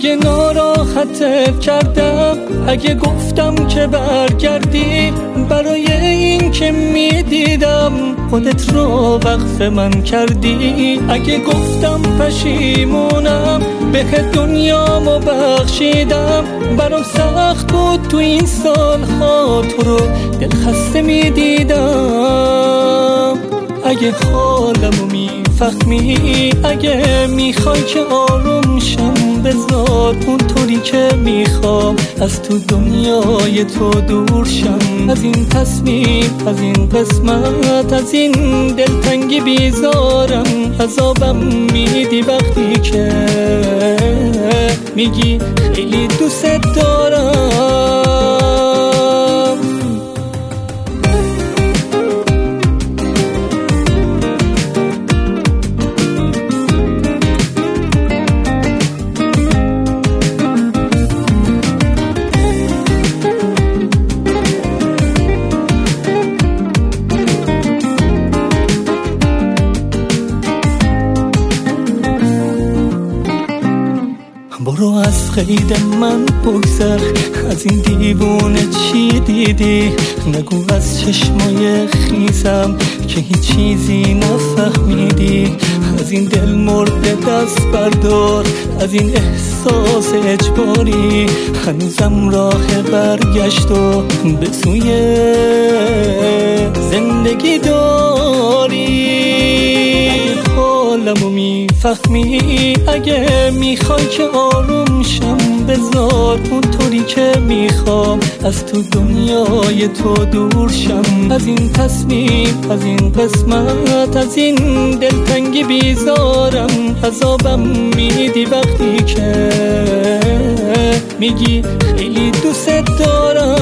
اگه ناراحتت کردم، اگه گفتم که برگردی، برای این که میدیدم خودت رو وقف من کردی. اگه گفتم پشیمونم، به دنیامو بخشیدم، برام سخت بود تو این سالها تو رو دل خسته میدیدم. اگه حالمو میفهمی، اگه میخوای که آروم شم، بذار اونطوری که میخوام از تو دنیای تو دور شم. از این تصمیم، از این قسمت، از این دلتنگی بیزارم. عذابم میدی وقتی که میگی خیلی دوست دارم. برو از قید من بگذر، از این دیوونه چی دیدی؟ نگو از چشمای خیزم که هیچ چیزی نفهمیدی. از این دل مرده دست بردار، از این احساس اجباری. هنوزم راه برگشت و به سوی زندگی داری. حالمو میفهمی، اگه میخوای که آروم شم، بذار اونطوری که میخوام از تو دنیای تو دور شم. از این تصمیم، از این قسمت، از این دلتنگی بیزارم. عذابم میدی وقتی که میگی خیلی دوست دارم.